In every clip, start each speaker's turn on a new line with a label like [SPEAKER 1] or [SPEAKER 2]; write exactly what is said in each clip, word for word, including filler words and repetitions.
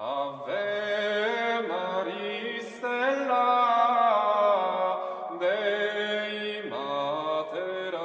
[SPEAKER 1] Ave Maria Stella Dei Mater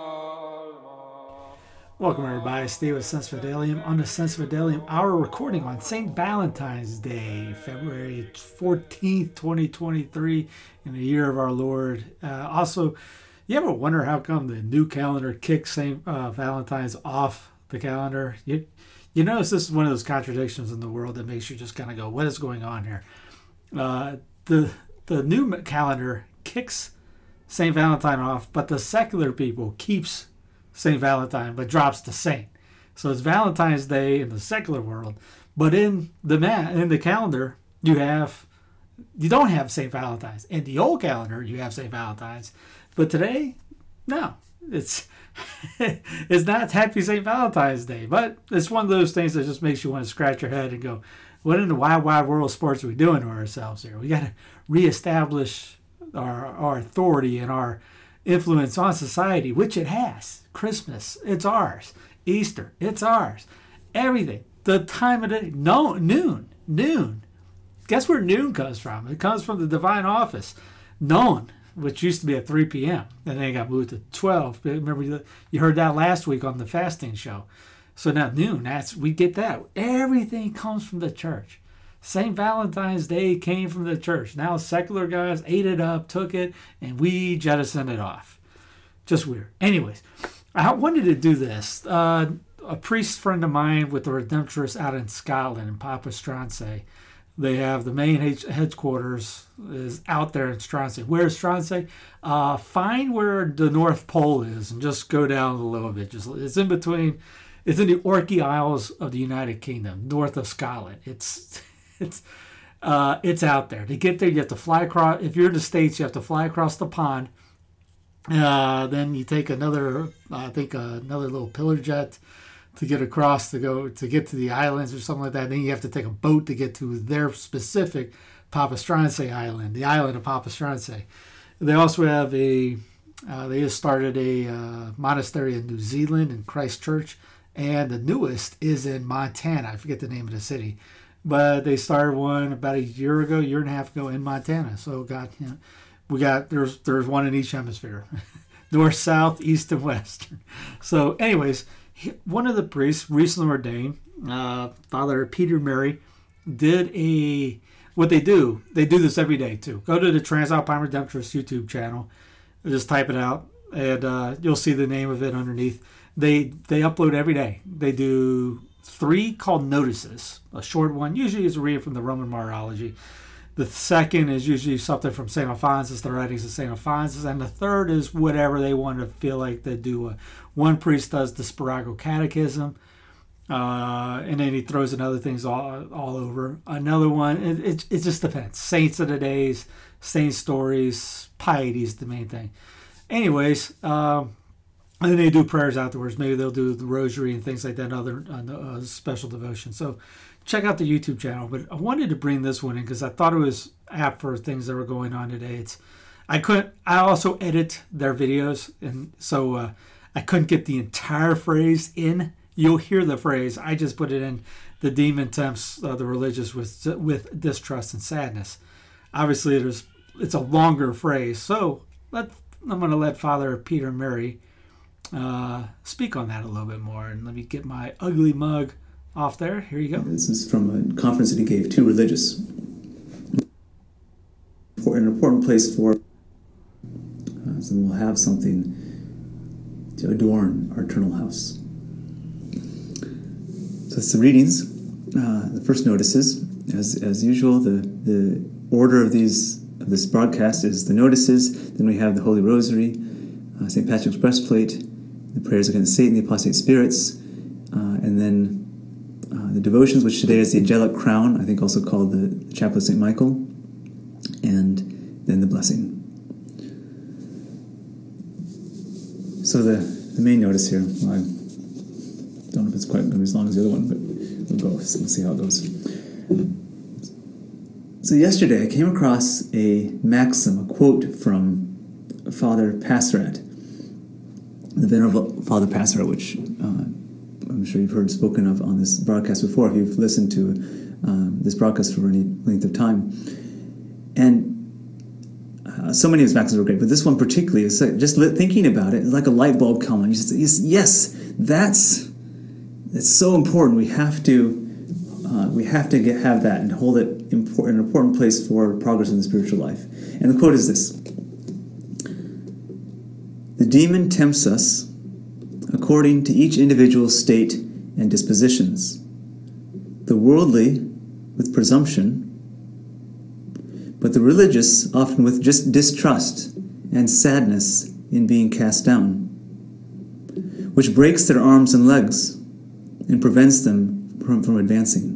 [SPEAKER 1] Alma.
[SPEAKER 2] Welcome everybody, stay with Sense Fidelium on the Sense Fidelium Hour recording on Saint Valentine's Day, February fourteenth, twenty twenty-three, in the year of our Lord. Uh, also, you ever wonder how come the new calendar kicks Saint uh, Valentine's off the calendar? You, you notice this is one of those contradictions in the world that makes you just kind of go, what is going on here? Uh, the, the new calendar kicks Saint Valentine off, but the secular people keeps Saint Valentine, but drops the saint. So it's Valentine's Day in the secular world, but in the ma- in the calendar you have you don't have Saint Valentine's. In the old calendar you have Saint Valentine's, but today, no, it's it's not Happy Saint Valentine's Day. But it's one of those things that just makes you want to scratch your head and go, what in the wide wide world of sports are we doing to ourselves here? We got to reestablish our our authority and our influence on society, which it has. Christmas, it's ours. Easter, it's ours. Everything. The time of day, no, noon, noon. Guess where noon comes from? It comes from the divine office. Noon, which used to be at three p.m. and then it got moved to twelve. Remember, you heard that last week on the fasting show. So now noon, that's we get that. Everything comes from the church. Saint Valentine's Day came from the church. Now secular guys ate it up, took it, and we jettisoned it off. Just weird. Anyways, I wanted to do this. Uh, a priest friend of mine with the Redemptorists out in Scotland, in Papa Stronsay, they have the main headquarters is out there in Stronsay. Where's Stronsay? Uh, find where the North Pole is and just go down a little bit. Just it's in between. It's in the Orkney Isles of the United Kingdom, north of Scotland. It's It's uh, it's out there. To get there, you have to fly across. If you're in the States, you have to fly across the pond. Uh, then you take another, I think, uh, another little pillar jet to get across to go to get to the islands or something like that. Then you have to take a boat to get to their specific Papa Stronsay Island, the island of Papa Stronsay. They also have a. Uh, they just started a uh, monastery in New Zealand in Christchurch, and the newest is in Montana. I forget the name of the city. But they started one about a year ago, year and a half ago in Montana. So got you know, we got there's there's one in each hemisphere, north, south, east, and west. So, anyways, he, one of the priests recently ordained, uh, Father Peter Mary, did a what they do. They do this every day too. Go to the Transalpine Redemptorist YouTube channel, just type it out, and uh, you'll see the name of it underneath. They they upload every day. They do three called notices. A short one usually is a read from the Roman Martyrology. The second is usually something from Saint Alphonsus, the writings of Saint Alphonsus. And the third is whatever they want to feel like they do. A, one priest does the Spirago Catechism, uh, and then he throws in other things all, all over. Another one, it, it, it just depends. Saints of the days, saint stories, piety is the main thing. Anyways, um, and then they do prayers afterwards. Maybe they'll do the rosary and things like that, other uh, special devotion. So check out the YouTube channel. But I wanted to bring this one in because I thought it was apt for things that were going on today. It's I couldn't. I also edit their videos, and so uh, I couldn't get the entire phrase in. You'll hear the phrase. I just put it in. The demon tempts uh, the religious with with distrust and sadness. Obviously, there's it's a longer phrase. So let I'm going to let Father Peter Mary Uh, speak on that a little bit more, and let me get my ugly mug off there. Here you go.
[SPEAKER 3] This is from a conference that he gave to religious. For an important place for uh, so we'll have something to adorn our eternal house. So it's the readings. Uh, the first notices, as as usual, the the order of these of this broadcast is the notices. Then we have the Holy Rosary, uh, Saint Patrick's breastplate, the prayers against Satan, the apostate spirits, uh, and then uh, the devotions, which today is the angelic crown, I think also called the, the chaplet of Saint Michael, and then the blessing. So the, the main notice here, well, I don't know if it's quite going to be as long as the other one, but we'll go. We'll see how it goes. So yesterday I came across a maxim, a quote from Father Passerat, the Venerable Father Passerat, which uh, I'm sure you've heard spoken of on this broadcast before. If you've listened to um, this broadcast for any length of time. And uh, so many of his maxims were great, but this one particularly is like, just li- thinking about it, like a light bulb come on. You just, yes, yes, that's that's so important. We have to uh, we have to get, have that and hold it import, an important place for progress in the spiritual life. And the quote is this: "The demon tempts us according to each individual's state and dispositions, the worldly with presumption, but the religious often with just distrust and sadness in being cast down, which breaks their arms and legs and prevents them from, from advancing."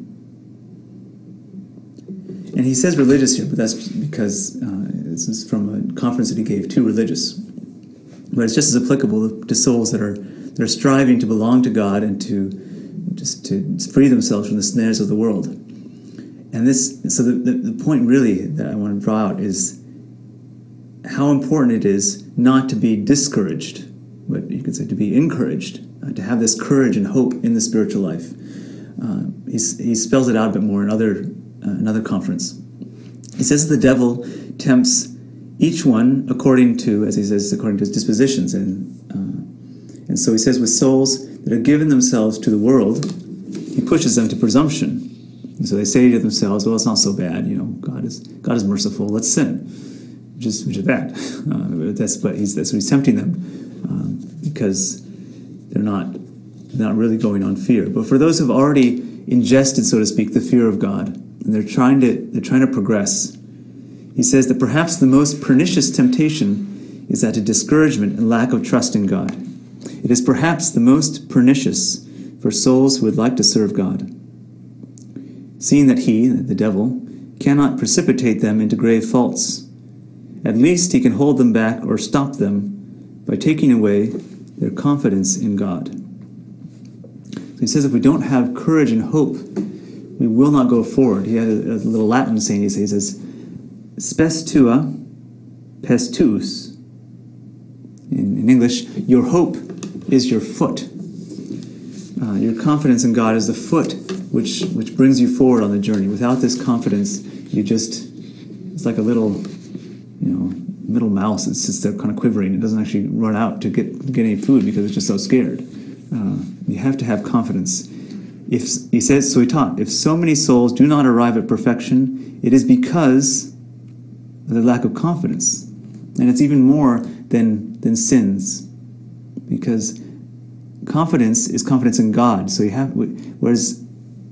[SPEAKER 3] And he says religious here, but that's because uh, this is from a conference that he gave to religious. But it's just as applicable to souls that are that are striving to belong to God and to just to free themselves from the snares of the world. And this, so the, the, the point really that I want to draw out is how important it is not to be discouraged, but you could say to be encouraged, uh, to have this courage and hope in the spiritual life. Uh, he's, he spells it out a bit more in other uh, another conference. He says that the devil tempts each one according to, as he says, according to his dispositions. And uh, and so he says with souls that have given themselves to the world, he pushes them to presumption. And so they say to themselves, well, it's not so bad, you know, God is God is merciful, let's sin, which is, which is bad. Uh, that's, but he's, that's what he's tempting them, um, because they're not, they're not really going on fear. But for those who've already ingested, so to speak, the fear of God, and they're trying to, they're trying to progress, he says that perhaps the most pernicious temptation is that of discouragement and lack of trust in God. It is perhaps the most pernicious for souls who would like to serve God, seeing that he, the devil, cannot precipitate them into grave faults. At least he can hold them back or stop them by taking away their confidence in God. So he says if we don't have courage and hope, we will not go forward. He had a, a little Latin saying, he says, spes tua, pes tuus. In, in English, your hope is your foot. Uh, your confidence in God is the foot which which brings you forward on the journey. Without this confidence, you just, it's like a little, you know, little mouse. It's just there kind of quivering. It doesn't actually run out to get get any food because it's just so scared. Uh, you have to have confidence. If he says, so he taught, if so many souls do not arrive at perfection, it is because of the lack of confidence. And it's even more than than sins, because confidence is confidence in God. So you have, whereas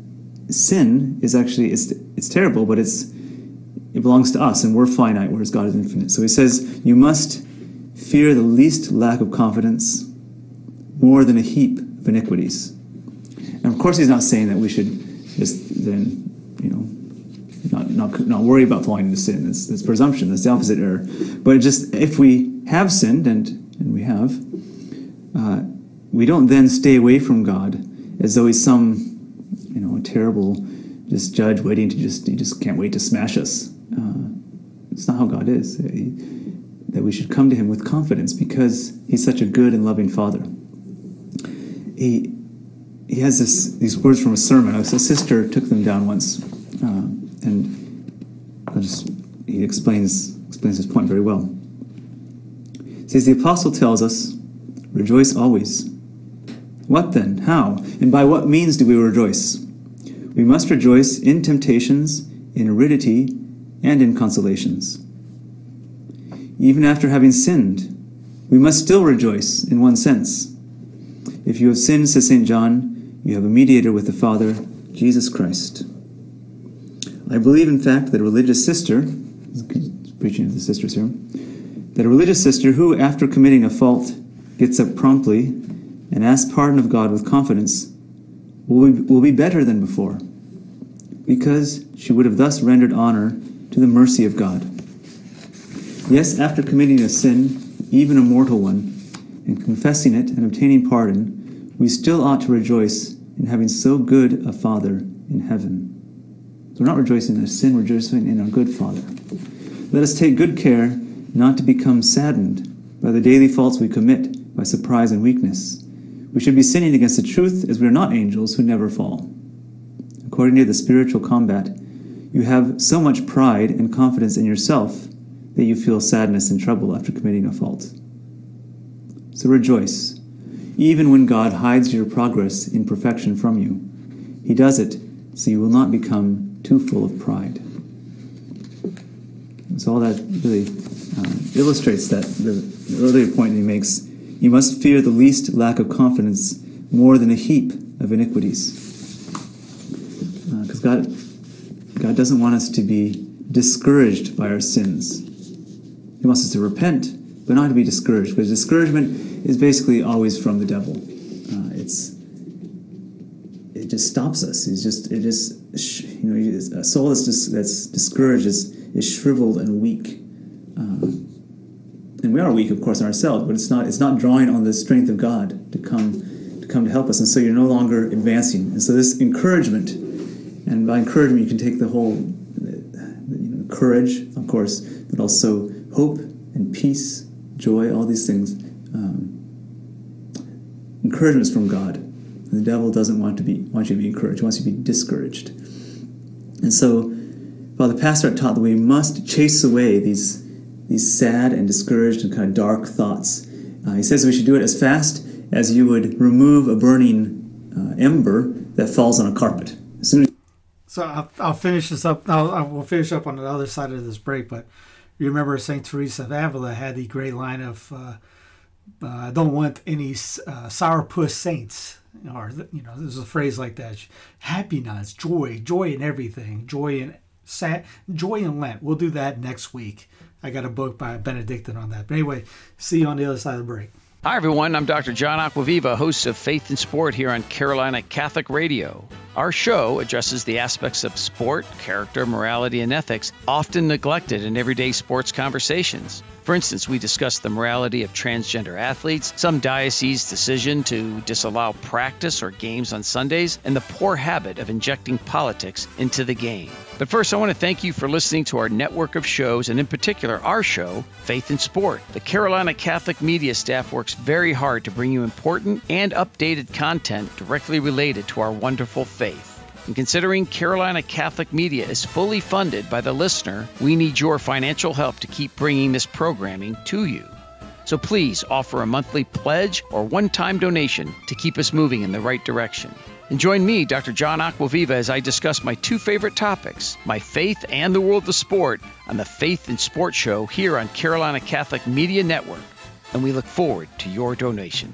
[SPEAKER 3] sin is actually, it's it's terrible, but it's it belongs to us, and we're finite, whereas God is infinite. So he says you must fear the least lack of confidence more than a heap of iniquities. And of course, he's not saying that we should just then, you know, not not not worry about falling into sin. That's, that's presumption. That's the opposite error. But just if we have sinned, and and we have, uh, we don't then stay away from God as though he's some, you know, a terrible just judge waiting to just, he just can't wait to smash us. Uh, it's not how God is. He, that we should come to him with confidence because he's such a good and loving Father. He he has this these words from a sermon. A sister took them down once, uh, and I'll just, he explains explains his point very well. He says, the apostle tells us, rejoice always. What then? How? And by what means do we rejoice? We must rejoice in temptations, in aridity, and in consolations. Even after having sinned, we must still rejoice in one sense. If you have sinned, says Saint John, you have a mediator with the Father, Jesus Christ. I believe, in fact, that a religious sister, preaching to the sisters here, that a religious sister who, after committing a fault, gets up promptly and asks pardon of God with confidence, will be, will be better than before, because she would have thus rendered honor to the mercy of God. Yes, after committing a sin, even a mortal one, and confessing it and obtaining pardon, we still ought to rejoice in having so good a Father in heaven. So we're not rejoicing in our sin, we're rejoicing in our good Father. Let us take good care not to become saddened by the daily faults we commit by surprise and weakness. We should be sinning against the truth as we are not angels who never fall. according to the spiritual combat, you have so much pride and confidence in yourself that you feel sadness and trouble after committing a fault. So rejoice, even when God hides your progress in perfection from you. He does it so you will not become too full of pride. So all that really uh, illustrates that the, the earlier point he makes. You must fear the least lack of confidence more than a heap of iniquities. Because uh, God, God doesn't want us to be discouraged by our sins. He wants us to repent, but not to be discouraged. Because discouragement is basically always from the devil. Uh, it's it just stops us. It's just it just you know a soul that's just that's discouraged is, is shriveled and weak. Uh, and we are weak, of course, in ourselves, but it's not it's not drawing on the strength of God to come to come to help us, and so you're no longer advancing. And so this encouragement, and by encouragement you can take the whole you know, courage, of course, but also hope and peace, joy, all these things. Um, encouragement is from God. And the devil doesn't want to be want you to be encouraged. He wants you to be discouraged. And so, Father Pastorak taught that we must chase away these these sad and discouraged and kind of dark thoughts. Uh, he says we should do it as fast as you would remove a burning uh, ember that falls on a carpet. As soon as
[SPEAKER 2] So I'll, I'll finish this up. I'll, I will finish up on the other side of this break. But you remember Saint Teresa of Avila had the great line of, uh, uh, "I don't want any uh, sourpuss saints." Or you know, there's a phrase like that: happiness, joy, joy in everything, joy in sad, joy in Lent. We'll do that next week. I got a book by a Benedictine on that. But anyway, see you on the other side of the break.
[SPEAKER 4] Hi, everyone. I'm Doctor John Acquaviva, host of Faith and Sport here on Carolina Catholic Radio. Our show addresses the aspects of sport, character, morality, and ethics often neglected in everyday sports conversations. For instance, we discuss the morality of transgender athletes, some dioceses' decision to disallow practice or games on Sundays, and the poor habit of injecting politics into the game. But first, I want to thank you for listening to our network of shows, and in particular, our show, Faith and Sport. The Carolina Catholic media staff works very hard to bring you important and updated content directly related to our wonderful faith. And considering Carolina Catholic Media is fully funded by the listener, we need your financial help to keep bringing this programming to you. So please offer a monthly pledge or one-time donation to keep us moving in the right direction. And join me, Doctor John Acquaviva, as I discuss my two favorite topics, my faith and the world of sport, on the Faith and Sport Show here on Carolina Catholic Media Network. And we look forward to your donation.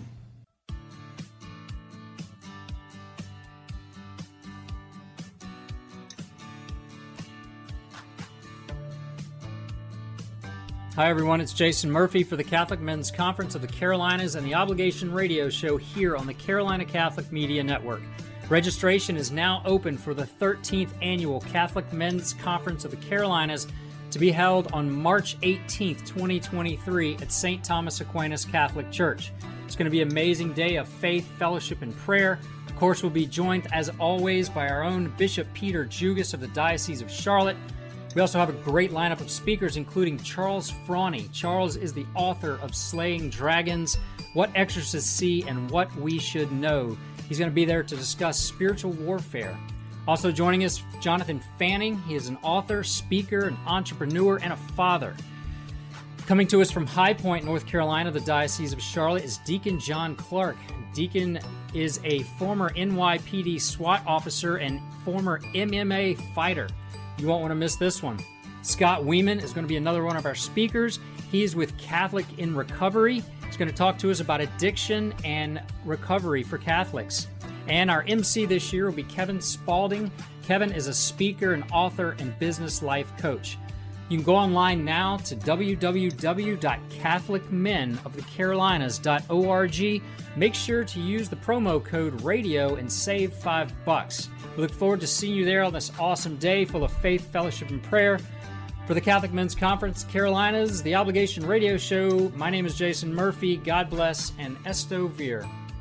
[SPEAKER 5] Hi everyone, it's Jason Murphy for the Catholic Men's Conference of the Carolinas and the Obligation Radio Show here on the Carolina Catholic Media Network. Registration is now open for the thirteenth Annual Catholic Men's Conference of the Carolinas to be held on March eighteenth, twenty twenty-three at Saint Thomas Aquinas Catholic Church. It's going to be an amazing day of faith, fellowship, and prayer. Of course, we'll be joined, as always, by our own Bishop Peter Jugas of the Diocese of Charlotte. We also have a great lineup of speakers, including Charles Frawny. Charles is the author of Slaying Dragons, What Exorcists See and What We Should Know. He's going to be there to discuss spiritual warfare. Also joining us, Jonathan Fanning. He is an author, speaker, an entrepreneur, and a father. Coming to us from High Point, North Carolina, the Diocese of Charlotte, is Deacon John Clark. Deacon is a former N Y P D SWAT officer and former M M A fighter. You won't want to miss this one. Scott Weeman is going to be another one of our speakers. He is with Catholic in Recovery. He's going to talk to us about addiction and recovery for Catholics. And our M C this year will be Kevin Spalding. Kevin is a speaker and author and business life coach. You can go online now to w w w dot catholic men of the carolinas dot org. Make sure to use the promo code RADIO and save five bucks. We look forward to seeing you there on this awesome day full of faith, fellowship, and prayer. For the Catholic Men's Conference Carolinas, the Obligation Radio Show, my name is Jason Murphy. God bless, and Esto Vir.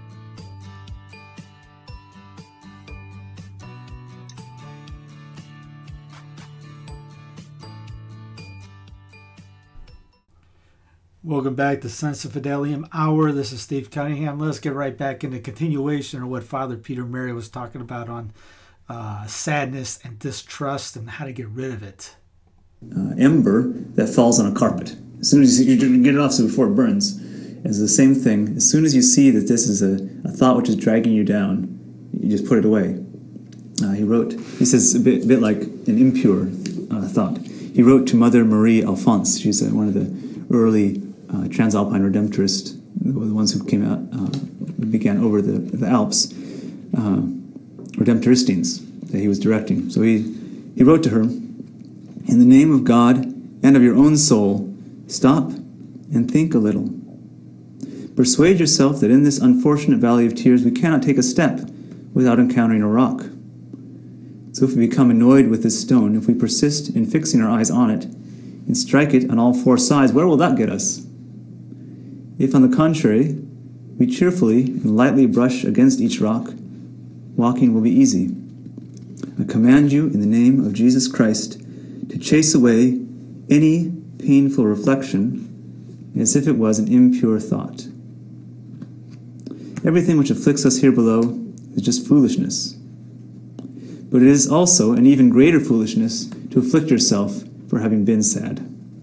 [SPEAKER 2] Welcome back to Sense of Fidelium Hour. This is Steve Cunningham. Let's get right back into continuation of what Father Peter Mary was talking about on uh, sadness and distrust and how to get rid of it.
[SPEAKER 3] Uh, ember that falls on a carpet. As soon as you, you get it off so before it burns. It's the same thing. As soon as you see that this is a, a thought which is dragging you down, you just put it away. Uh, he wrote, he says a bit, bit like an impure uh, thought. He wrote to Mother Marie Alphonse. She's uh, one of the early uh, Transalpine Redemptorists, the ones who came out, uh, began over the, the Alps, uh, Redemptoristines that he was directing. So he, he wrote to her, "In the name of God and of your own soul, stop and think a little. Persuade yourself that in this unfortunate valley of tears we cannot take a step without encountering a rock. So if we become annoyed with this stone, if we persist in fixing our eyes on it, and strike it on all four sides, where will that get us? If, on the contrary, we cheerfully and lightly brush against each rock, walking will be easy. I command you in the name of Jesus Christ to chase away any painful reflection as if it was an impure thought. Everything which afflicts us here below is just foolishness. But it is also an even greater foolishness to afflict yourself for having been sad."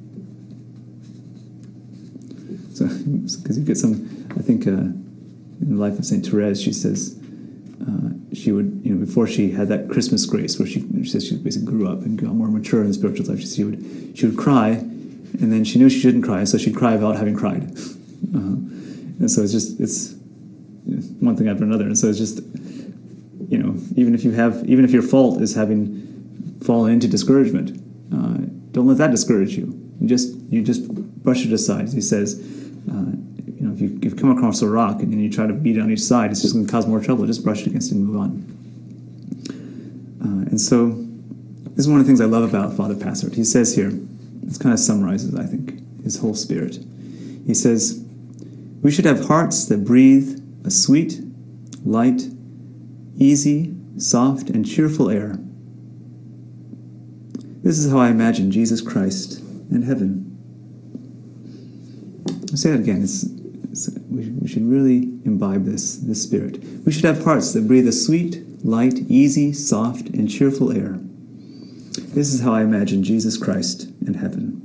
[SPEAKER 3] So, because you get some, I think, uh, in the life of Saint Therese, she says uh, she would, you know, before she had that Christmas grace, where she, she says she basically grew up and got more mature in the spiritual life, she would she would cry, and then she knew she shouldn't cry, so she'd cry without having cried. Uh, and so it's just it's one thing after another, and so it's just, you know, even if you have, even if your fault is having fallen into discouragement, uh, don't let that discourage you. You just you just brush it aside. He says, uh, you know, if you, if you come across a rock and you try to beat it on each side, it's just going to cause more trouble. Just brush it against it and move on. Uh, and so, this is one of the things I love about Father Passard. He says here, this kind of summarizes, I think, his whole spirit. He says, "We should have hearts that breathe a sweet, light, easy, soft, and cheerful air. This is how I imagine Jesus Christ and heaven." I'll say that again. It's, it's, we, we should really imbibe this, this spirit. We should have hearts that breathe a sweet, light, easy, soft, and cheerful air. This is how I imagine Jesus Christ and heaven.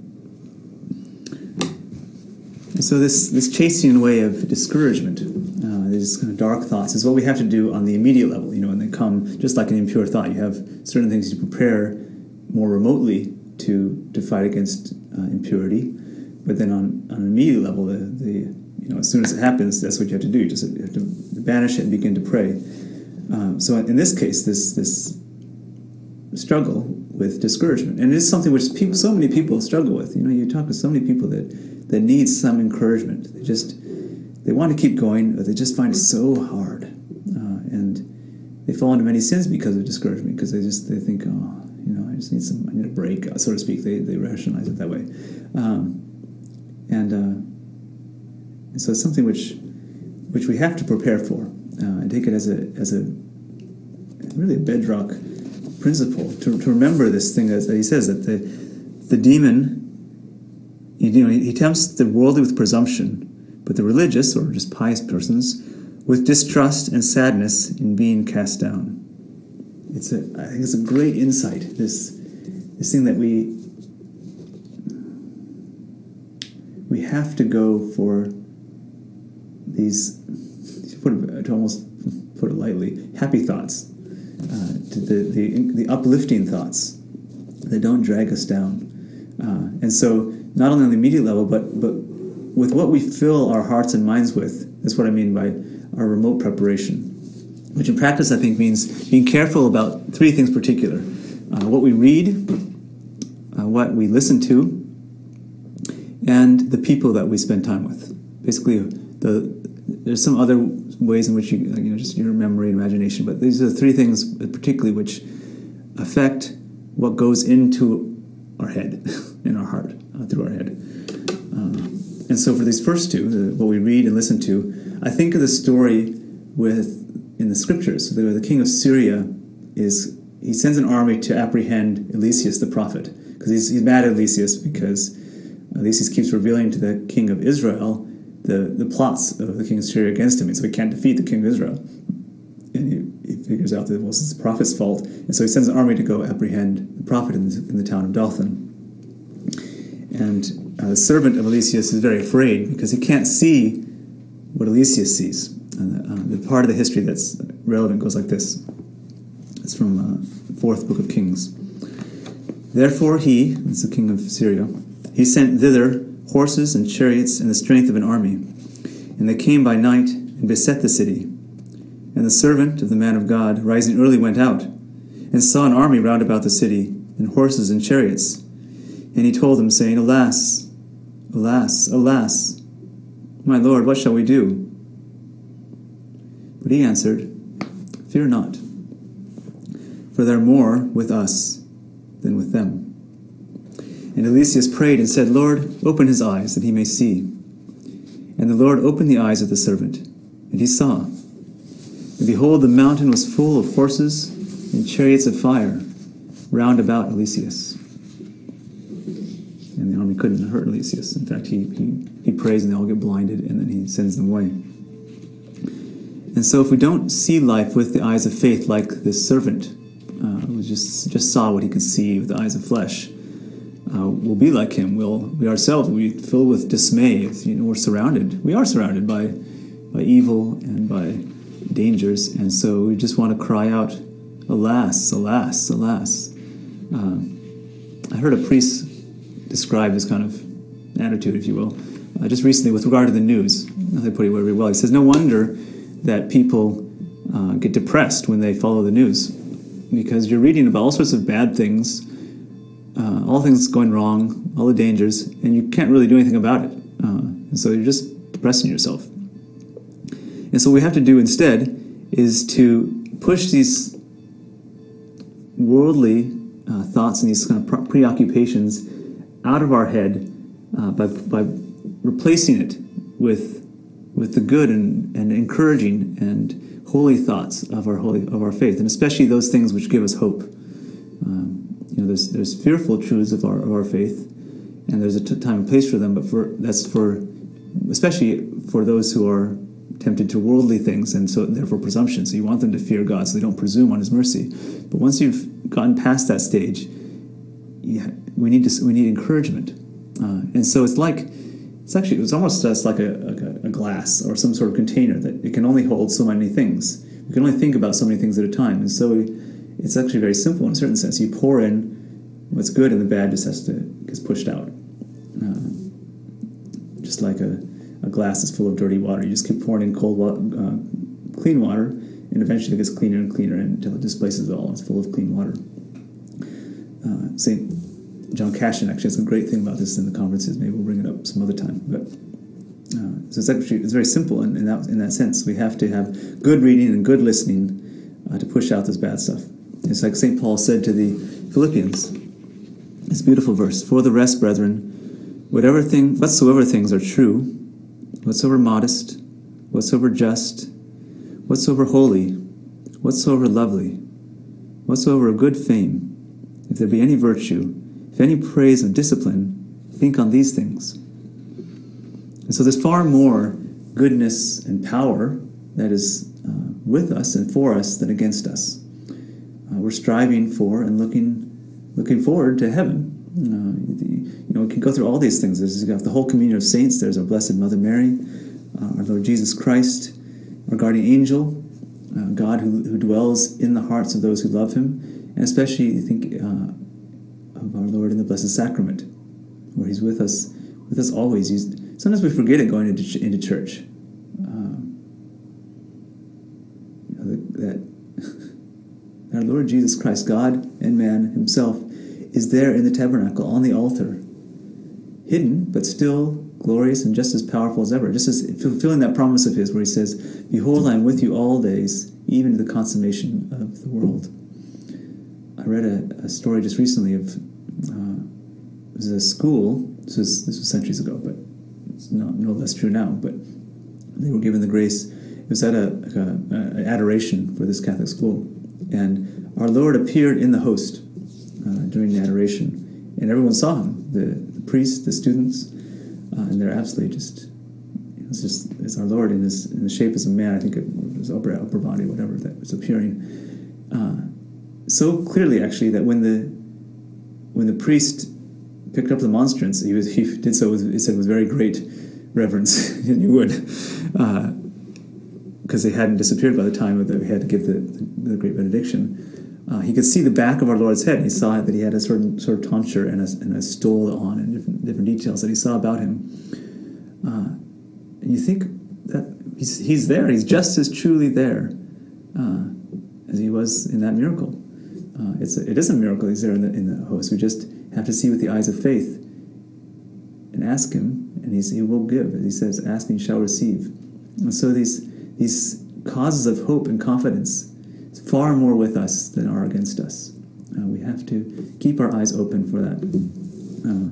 [SPEAKER 3] And so this, this chasing away of discouragement, uh, these kind of dark thoughts, is what we have to do on the immediate level. You know, and they come just like an impure thought. You have certain things you prepare more remotely to to fight against uh, impurity, but then on, on an immediate level, the, the you know, as soon as it happens, that's what you have to do. You just have to banish it and begin to pray. Um, so in this case, this this struggle with discouragement, and it is something which people, so many people struggle with. You know, you talk to so many people that that need some encouragement. They just they want to keep going, but they just find it so hard, uh, and they fall into many sins because of discouragement. Because they just they think, oh, you know, I just need some, I need a break, so to speak. They they rationalize it that way, um, and, uh, and so it's something which which we have to prepare for uh, and take it as a as a really a bedrock principle to, to remember this thing that he says, that the the demon, you know, he tempts the worldly with presumption, but the religious or just pious persons with distrust and sadness in being cast down. It's a I think it's a great insight. This this thing that we we have to go for these, to put it, to almost put it lightly, happy thoughts. Uh, to the, the the uplifting thoughts that don't drag us down, uh, and so not only on the immediate level, but but with what we fill our hearts and minds with. That's what I mean by our remote preparation, which in practice I think means being careful about three things particular: uh, what we read, uh, what we listen to, and the people that we spend time with. Basically, the there's some other ways in which you, you know, just your memory and imagination, but these are the three things particularly which affect what goes into our head, in our heart, uh, through our head. Uh, and so for these first two, the, what we read and listen to, I think of the story with, in the scriptures, the, the king of Syria is, he sends an army to apprehend Eliseus the prophet, because he's, he's mad at Eliseus because Eliseus keeps revealing to the king of Israel the, the plots of the king of Syria against him, and so he can't defeat the king of Israel. And he figures out that, well, this is the prophet's fault. And so he sends an army to go apprehend the prophet in the, in the town of Dothan. And uh, the servant of Eliseus is very afraid because he can't see what Eliseus sees. And the, uh, the part of the history that's relevant goes like this. It's from uh, the fourth book of Kings. Therefore he, that's the king of Syria, he sent thither horses and chariots and the strength of an army. And they came by night and beset the city. And the servant of the man of God, rising early, went out and saw an army round about the city, and horses and chariots. And he told them, saying, Alas, alas, alas, my Lord, what shall we do? But he answered, Fear not, for there are more with us than with them. And Eliseus prayed and said, Lord, open his eyes, that he may see. And the Lord opened the eyes of the servant, and he saw. And behold, the mountain was full of horses and chariots of fire round about Eliseus. And the army couldn't hurt Eliseus. In fact, he, he, he prays and they all get blinded, and then he sends them away. And so if we don't see life with the eyes of faith like this servant, uh, who just, just saw what he could see with the eyes of flesh, uh, we'll be like him. We'll, we ourselves will be filled with dismay. You know, we're surrounded. We are surrounded by, by evil and by dangers, and so we just want to cry out, alas, alas, alas. Uh, I heard a priest describe his kind of attitude, if you will, uh, just recently with regard to the news. I think they put it very well. He says, no wonder that people uh, get depressed when they follow the news, because you're reading about all sorts of bad things, uh, all things going wrong, all the dangers, and you can't really do anything about it. Uh, and so you're just depressing yourself. And so what we have to do instead is to push these worldly uh, thoughts and these kind of pre- preoccupations out of our head uh, by by replacing it with with the good and, and encouraging and holy thoughts of our holy of our faith, and especially those things which give us hope. Um, you know, there's there's fearful truths of our of our faith, and there's a t- time and place for them. But for that's for especially for those who are tempted to worldly things, and so therefore presumption. So you want them to fear God, so they don't presume on His mercy. But once you've gotten past that stage, yeah, we need to we need encouragement, uh, and so it's like it's actually it's almost just like a, like a a glass or some sort of container that it can only hold so many things. We can only think about so many things at a time, and so it's actually very simple in a certain sense. You pour in what's good, and the bad just has to gets pushed out, uh, just like a. A glass is full of dirty water. You just keep pouring in cold, water, uh, clean water, and eventually it gets cleaner and cleaner until it displaces it all. It's full of clean water. Uh, Saint John Cashin actually has a great thing about this in the conferences. Maybe we'll bring it up some other time. But uh, so it's actually it's very simple in, in that in that sense. We have to have good reading and good listening uh, to push out this bad stuff. It's like Saint Paul said to the Philippians. This beautiful verse: "For the rest, brethren, whatever thing, whatsoever things are true, whatsoever modest, whatsoever just, whatsoever holy, whatsoever lovely, whatsoever of good fame, if there be any virtue, if any praise and discipline, think on these things." And so there's far more goodness and power that is uh, with us and for us than against us. Uh, we're striving for and looking looking forward to heaven. Uh, the, you know, we can go through all these things. There's the whole communion of saints. There's our Blessed Mother Mary, uh, our Lord Jesus Christ, our guardian angel, uh, God who, who dwells in the hearts of those who love Him, and especially, you think, uh, of our Lord in the Blessed Sacrament, where He's with us, with us always. He's, sometimes we forget it going into ch- into church. Uh, you know, that, that our Lord Jesus Christ, God and man Himself, is there in the tabernacle, on the altar, hidden, but still glorious and just as powerful as ever, just as fulfilling that promise of His where He says, "Behold, I am with you all days, even to the consummation of the world." I read a, a story just recently of, uh, it was a school, this was, this was centuries ago, but it's not, no less true now, but they were given the grace. It was at a, like a, a adoration for this Catholic school, and our Lord appeared in the host Uh, during the adoration, and everyone saw Him, the, the priests, the students, uh, and they're absolutely just, it's just, it's our Lord in His in the shape as a man. I think it his upper upper body, whatever that was appearing, uh, so clearly actually that when the when the priest picked up the monstrance, he was he did so with he said with very great reverence, and you would, because uh, they hadn't disappeared by the time that we had to give the, the, the great benediction. Uh, he could see the back of our Lord's head. And he saw that he had a certain sort of tonsure and a, and a stole on, and different different details that he saw about him. Uh, and you think that he's he's there. He's just as truly there uh, as he was in that miracle. Uh, it's a, it is a miracle. He's there in the in the host. We just have to see with the eyes of faith and ask him, and he's, he will give. As he says, "Ask and you shall receive." And so these these causes of hope and confidence is far more with us than are against us. Uh, we have to keep our eyes open for that. Uh,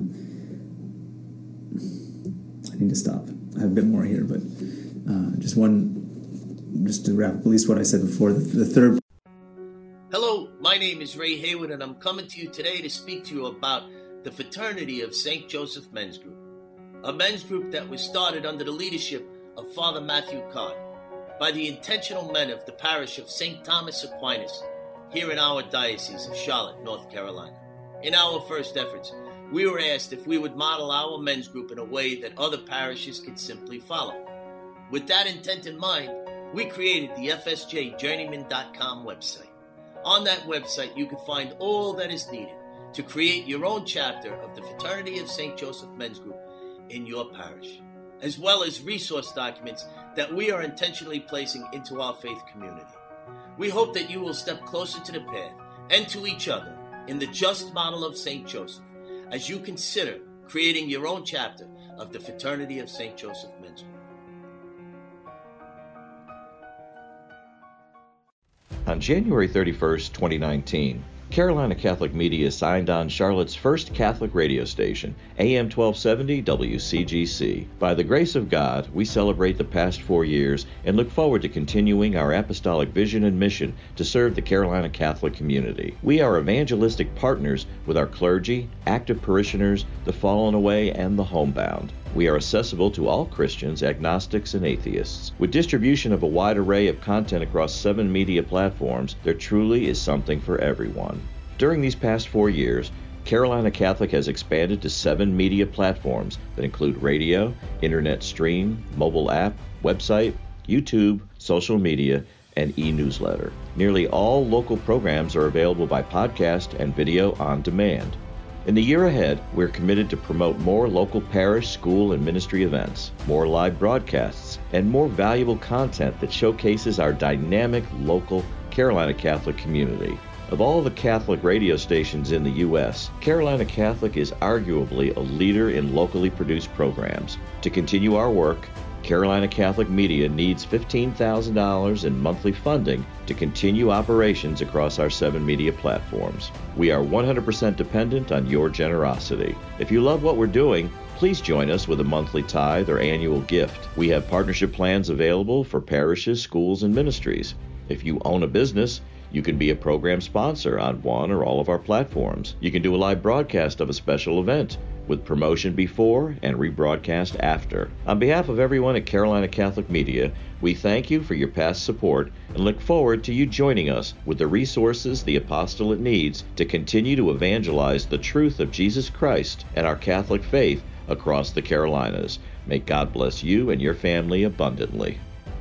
[SPEAKER 3] I need to stop. I have a bit more here, but uh, just one, just to wrap up at least what I said before. The, the third.
[SPEAKER 6] Hello, my name is Ray Hayward, and I'm coming to you today to speak to you about the Fraternity of Saint Joseph Men's Group, a men's group that was started under the leadership of Father Matthew Card by the intentional men of the parish of Saint Thomas Aquinas here in our Diocese of Charlotte, North Carolina. In our first efforts, we were asked if we would model our men's group in a way that other parishes could simply follow. With that intent in mind, we created the F S J Journeyman dot com website. On that website, you can find all that is needed to create your own chapter of the Fraternity of Saint Joseph Men's Group in your parish, as well as resource documents that we are intentionally placing into our faith community. We hope that you will step closer to the path and to each other in the just model of Saint Joseph as you consider creating your own chapter of the Fraternity of Saint Joseph Men's Group.
[SPEAKER 7] On January thirty-first, twenty nineteen, Carolina Catholic Media signed on Charlotte's first Catholic radio station, A M twelve seventy W C G C. By the grace of God, we celebrate the past four years and look forward to continuing our apostolic vision and mission to serve the Carolina Catholic community. We are evangelistic partners with our clergy, active parishioners, the fallen away, and the homebound. We are accessible to all Christians, agnostics, and atheists. With distribution of a wide array of content across seven media platforms, there truly is something for everyone. During these past four years, Carolina Catholic has expanded to seven media platforms that include radio, internet stream, mobile app, website, YouTube, social media, and e-newsletter. Nearly all local programs are available by podcast and video on demand. In the year ahead, we're committed to promote more local parish, school, and ministry events, more live broadcasts, and more valuable content that showcases our dynamic local Carolina Catholic community. Of all the Catholic radio stations in the U S, Carolina Catholic is arguably a leader in locally produced programs. To continue our work, Carolina Catholic Media needs fifteen thousand dollars in monthly funding to continue operations across our seven media platforms. We are one hundred percent dependent on your generosity. If you love what we're doing, please join us with a monthly tithe or annual gift. We have partnership plans available for parishes, schools, and ministries. If you own a business, you can be a program sponsor on one or all of our platforms. You can do a live broadcast of a special event with promotion before and rebroadcast after. On behalf of everyone at Carolina Catholic Media, we thank you for your past support and look forward to you joining us with the resources the apostolate needs to continue to evangelize the truth of Jesus Christ and our Catholic faith across the Carolinas. May God bless you and your family abundantly.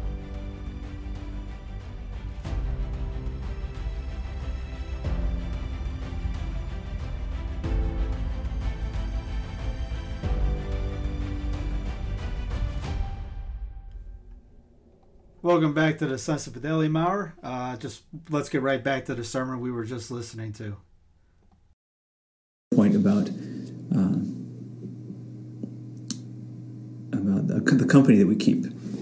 [SPEAKER 2] Welcome back to the Sons of Fidelium Hour. Uh, just let's get right back to the sermon we were just listening to.
[SPEAKER 3] Point about uh, about the, the company that we keep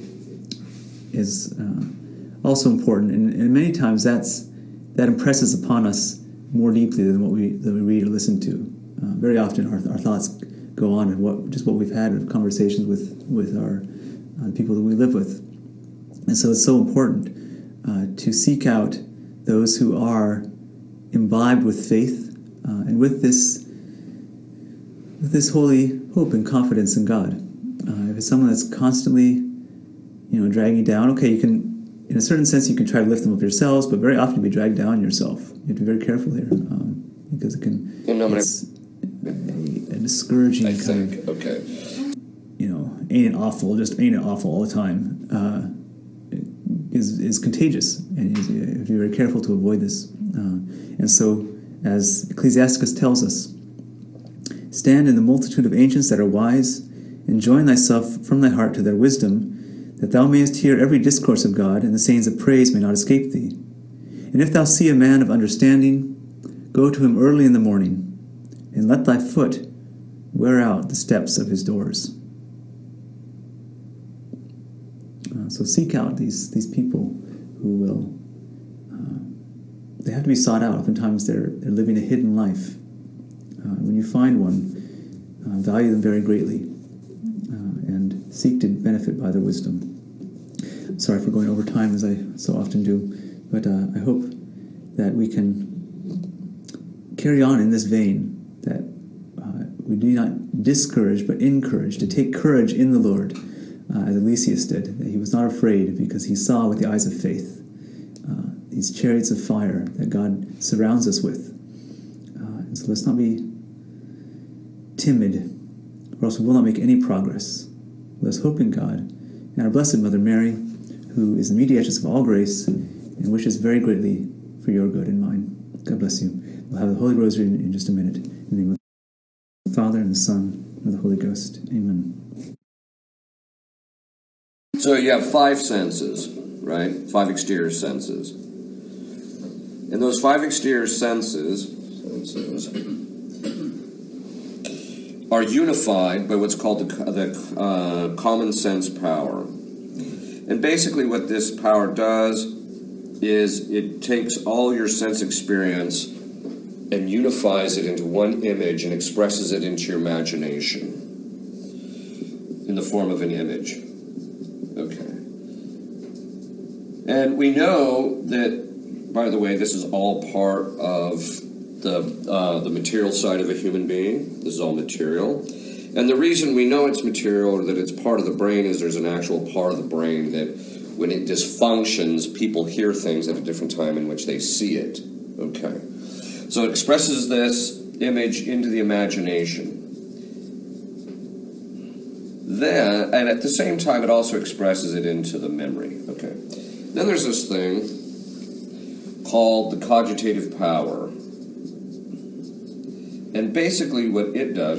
[SPEAKER 3] is uh, also important, and, and many times that's that impresses upon us more deeply than what we than we read or listen to. Uh, very often, our, our thoughts go on and what just what we've had in conversations with with our uh, people that we live with. And so it's so important uh, to seek out those who are imbibed with faith uh, and with this with this holy hope and confidence in God. Uh, if it's someone that's constantly, you know, dragging you down, okay, you can in a certain sense, you can try to lift them up yourselves, but very often you be dragged down yourself. You have to be very careful here, um, because it can,
[SPEAKER 8] In nomine-
[SPEAKER 3] it's a, a discouraging
[SPEAKER 8] I
[SPEAKER 3] kind
[SPEAKER 8] think,
[SPEAKER 3] of,
[SPEAKER 8] okay.
[SPEAKER 3] you know, ain't it awful, just ain't it awful all the time, uh, is is contagious, and you have to be very careful to avoid this. Uh, and so, as Ecclesiasticus tells us, stand in the multitude of ancients that are wise, and join thyself from thy heart to their wisdom, that thou mayest hear every discourse of God, and the sayings of praise may not escape thee. And if thou see a man of understanding, go to him early in the morning, and let thy foot wear out the steps of his doors. Uh, so seek out these these people who will, uh, they have to be sought out. Oftentimes they're, they're living a hidden life. Uh, when you find one, uh, value them very greatly, uh, and seek to benefit by their wisdom. Sorry for going over time as I so often do, but uh, I hope that we can carry on in this vein, that uh, we do not discourage but encourage, to take courage in the Lord, uh, as Eliseus did, that he was not afraid because he saw with the eyes of faith uh, these chariots of fire that God surrounds us with. Uh, and so let's not be timid, or else we will not make any progress. Let us hope in God and our Blessed Mother Mary, who is the mediatrix of all grace and wishes very greatly for your good and mine. God bless you. We'll have the Holy Rosary in, in just a minute. In the name of the Father, and the Son, and the Holy Ghost. Amen.
[SPEAKER 8] So you have five senses, right? Five exterior senses. And those five exterior senses, senses are unified by what's called the, the uh, common sense power. And basically what this power does is it takes all your sense experience and unifies it into one image and expresses it into your imagination in the form of an image. Okay. And we know that, by the way, this is all part of the uh, the material side of a human being. This is all material. And the reason we know it's material, or that it's part of the brain, is there's an actual part of the brain that when it dysfunctions, people hear things at a different time in which they see it. Okay. So it expresses this image into the imagination. Then, and at the same time, it also expresses it into the memory. Okay. Then there's this thing called the cogitative power. And basically what it does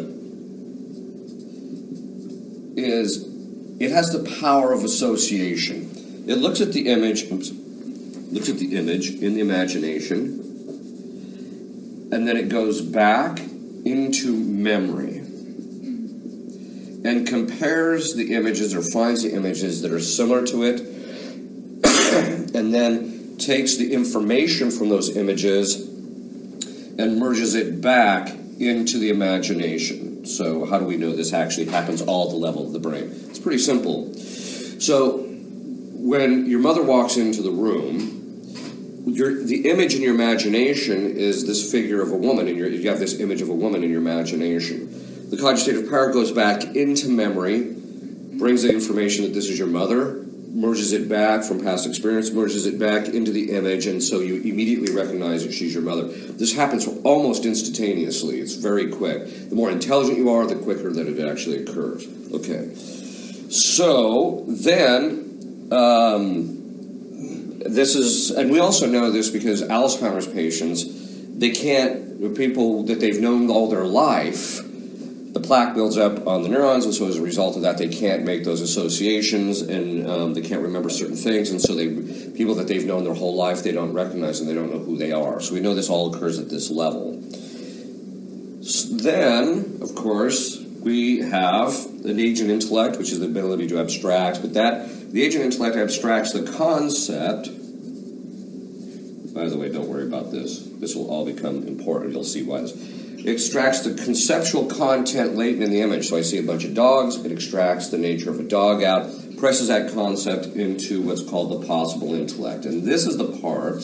[SPEAKER 8] is it has the power of association. It looks at the image, oops, looks at the image in the imagination, and then it goes back into memory and compares the images, or finds the images that are similar to it, and then takes the information from those images and merges it back into the imagination. So how do we know this actually happens all at the level of the brain? It's pretty simple. So when your mother walks into the room, your, the image in your imagination is this figure of a woman, and you have this image of a woman in your imagination. The cogitative power goes back into memory, brings the information that this is your mother, merges it back from past experience, merges it back into the image, and so you immediately recognize that she's your mother. This happens almost instantaneously. It's very quick. The more intelligent you are, the quicker that it actually occurs. Okay. So then, um, this is, and we also know this because Alzheimer's patients, they can't, people that they've known all their life, the plaque builds up on the neurons, and so as a result of that, they can't make those associations, and um, they can't remember certain things, and so they, people that they've known their whole life, they don't recognize them, they don't know who they are. So we know this all occurs at this level. So then, of course, we have an agent intellect, which is the ability to abstract, but that, the agent intellect abstracts the concept. By the way, don't worry about this. This will all become important. You'll see why this. It extracts the conceptual content latent in the image. So I see a bunch of dogs. It extracts the nature of a dog out, presses that concept into what's called the possible intellect. And this is the part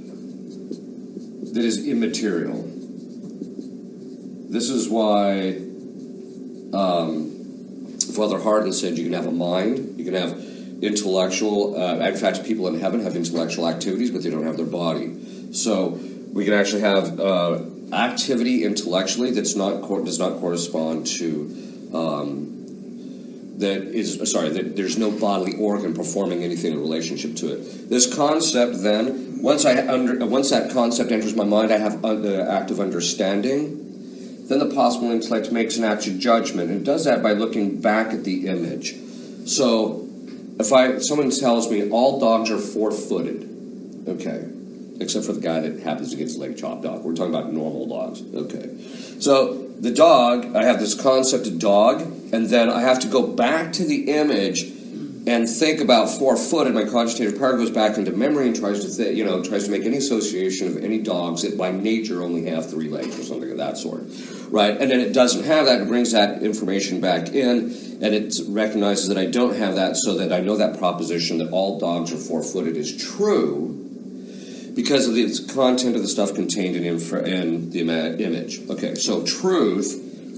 [SPEAKER 8] that is immaterial. This is why um, Father Hardon said you can have a mind, you can have intellectual, uh, in fact, people in heaven have intellectual activities, but they don't have their body. So we can actually have uh, activity intellectually that's not does not correspond to um, that is sorry that there's no bodily organ performing anything in relationship to it. This concept, then, once I under once that concept enters my mind, I have the act of understanding. Then the possible intellect makes an active judgment, and does that by looking back at the image. So, if I someone tells me all dogs are four-footed, okay, except for the guy that happens to get his leg chopped off. We're talking about normal dogs, okay. So the dog, I have this concept of dog, and then I have to go back to the image and think about four-footed. My cogitative power goes back into memory and tries to, th- you know, tries to make any association of any dogs that by nature only have three legs or something of that sort, right? And then it doesn't have that. It brings that information back in, and it recognizes that I don't have that, so that I know that proposition that all dogs are four-footed is true because of the content of the stuff contained in, infra- in the ima- image. Okay, so truth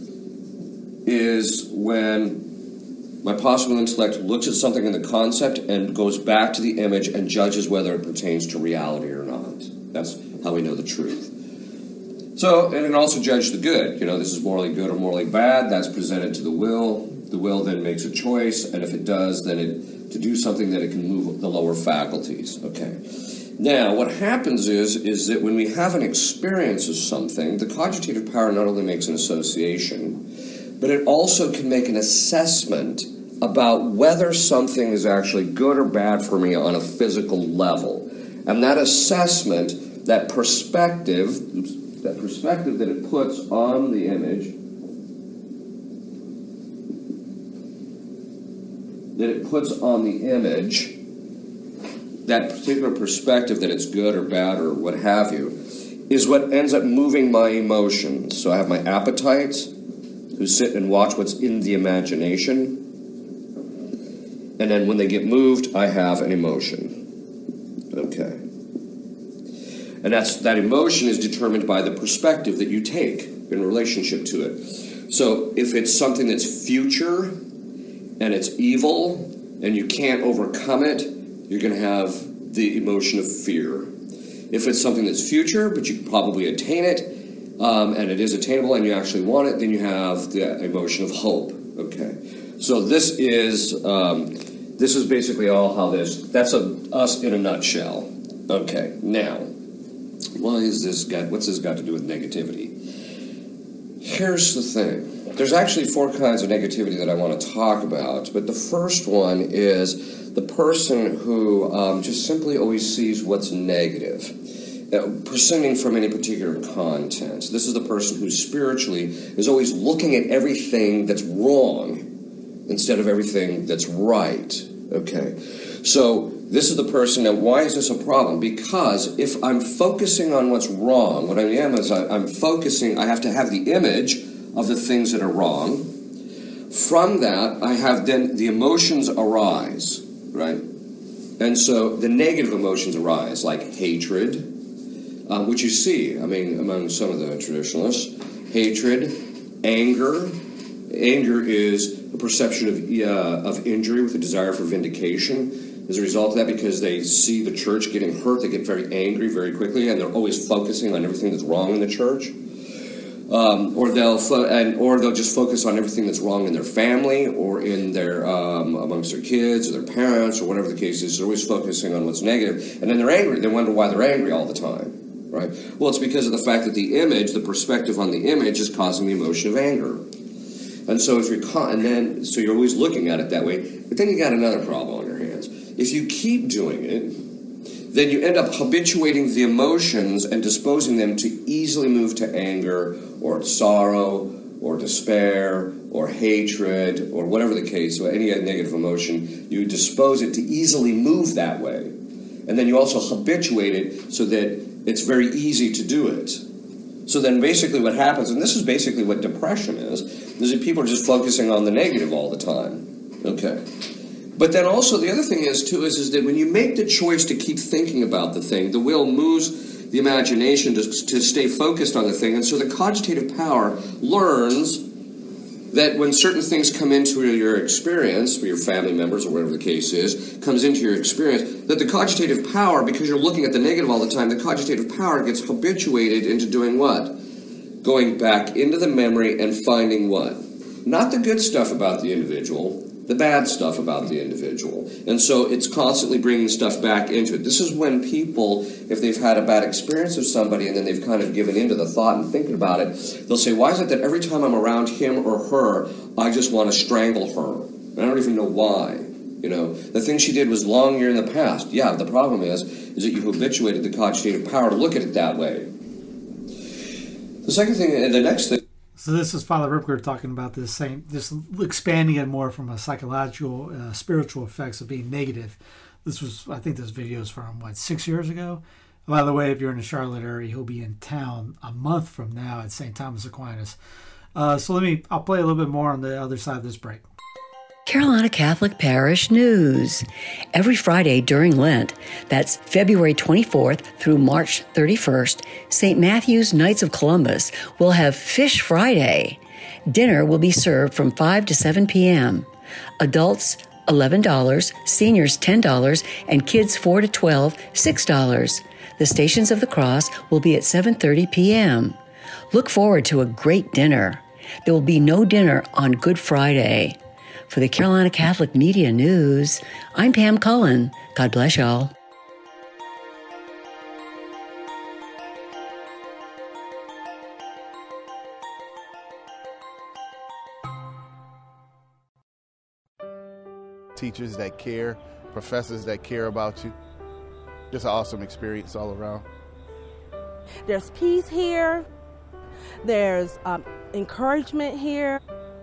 [SPEAKER 8] is when my possible intellect looks at something in the concept and goes back to the image and judges whether it pertains to reality or not. That's how we know the truth. So, and it can also judge the good. You know, this is morally good or morally bad. That's presented to the will. The will then makes a choice, and if it does, then it to do something that it can move the lower faculties. Okay. Now, what happens is, is that when we have an experience of something, the cogitative power not only makes an association, but it also can make an assessment about whether something is actually good or bad for me on a physical level. And that assessment, that perspective, oops, that perspective that it puts on the image, that it puts on the image, that particular perspective that it's good or bad or what have you, is what ends up moving my emotions. So I have my appetites, who sit and watch what's in the imagination, and then when they get moved, I have an emotion. Okay. And that's that emotion is determined by the perspective that you take in relationship to it. So if it's something that's future, and it's evil, and you can't overcome it, you're going to have the emotion of fear. If it's something that's future, but you can probably attain it, Um, and it is attainable and you actually want it, then you have the emotion of hope. Okay, so this is um, this is basically all how this, that's a, us in a nutshell. Okay, now, why is this got, what's this got to do with negativity? Here's the thing. There's actually four kinds of negativity that I want to talk about, but the first one is the person who um, just simply always sees what's negative, Uh, prescinding from any particular content. This is the person who spiritually is always looking at everything that's wrong instead of everything that's right. Okay, so this is the person. Now, why is this a problem? Because if I'm focusing on what's wrong, what I am is I, I'm focusing, I have to have the image of the things that are wrong. From that, I have then the emotions arise, right? And so the negative emotions arise, like hatred, Um, which you see, I mean, among some of the traditionalists, hatred, anger. Anger is a perception of uh, of injury with a desire for vindication. As a result of that, because they see the church getting hurt, they get very angry very quickly, and they're always focusing on everything that's wrong in the church. Um, or they'll fo- and or they'll just focus on everything that's wrong in their family or in their um, amongst their kids or their parents or whatever the case is. They're always focusing on what's negative, and then they're angry. They wonder why they're angry all the time. Right? Well, it's because of the fact that the image, the perspective on the image, is causing the emotion of anger. And so if you're caught, and then so you're always looking at it that way. But then you got another problem on your hands. If you keep doing it, then you end up habituating the emotions and disposing them to easily move to anger or sorrow or despair or hatred or whatever the case, or any negative emotion. You dispose it to easily move that way, and then you also habituate it so that it's very easy to do it. So then basically what happens, and this is basically what depression is, is that people are just focusing on the negative all the time. Okay. But then also the other thing is, too, is, is that when you make the choice to keep thinking about the thing, the will moves the imagination to, to stay focused on the thing, and so the cogitative power learns that when certain things come into your experience, or your family members, or whatever the case is, comes into your experience, that the cogitative power, because you're looking at the negative all the time, the cogitative power gets habituated into doing what? Going back into the memory and finding what? Not the good stuff about the individual, the bad stuff about the individual. And so it's constantly bringing stuff back into it. This is when people, if they've had a bad experience of somebody and then they've kind of given into the thought and thinking about it, they'll say, why is it that every time I'm around him or her, I just want to strangle her? And I don't even know why. You know, the thing she did was long year in the past. Yeah, the problem is, is that you habituated the cogitative power to look at it that way. The second thing, and the next thing,
[SPEAKER 2] so this is Father Ripker talking about this, saying, just expanding it more from a psychological, uh, spiritual effects of being negative. This was, I think this video is from, what, six years ago? By the way, if you're in the Charlotte area, he'll be in town a month from now at Saint Thomas Aquinas. Uh, so let me, I'll play a little bit more on the other side of this break.
[SPEAKER 9] Carolina Catholic Parish News. Every Friday during Lent, that's February twenty-fourth through March thirty-first, Saint Matthew's Knights of Columbus will have Fish Friday. Dinner will be served from five to seven p.m. Adults, eleven dollars, seniors, ten dollars, and kids four to twelve, six dollars. The Stations of the Cross will be at seven thirty p.m. Look forward to a great dinner. There will be no dinner on Good Friday. For the Carolina Catholic Media News, I'm Pam Cullen. God bless y'all.
[SPEAKER 10] Teachers that care, professors that care about you. Just an awesome experience all around.
[SPEAKER 11] There's peace here. There's um, encouragement here.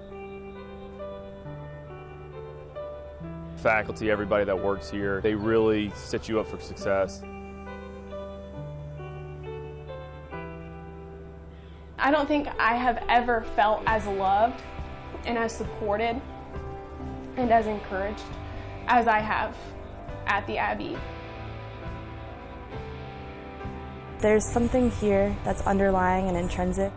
[SPEAKER 12] Faculty, everybody that works here, they really set you up for success.
[SPEAKER 13] I don't think I have ever felt as loved and as supported and as encouraged as I have at the Abbey.
[SPEAKER 14] There's something here that's underlying and intrinsic.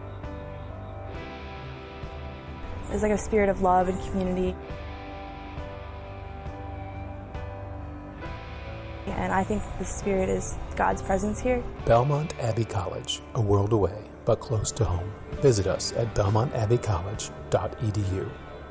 [SPEAKER 14] There's like a spirit of love and community. And I think the Spirit is God's presence here.
[SPEAKER 15] Belmont Abbey College, a world away, but close to home. Visit us at belmont abbey college dot e d u.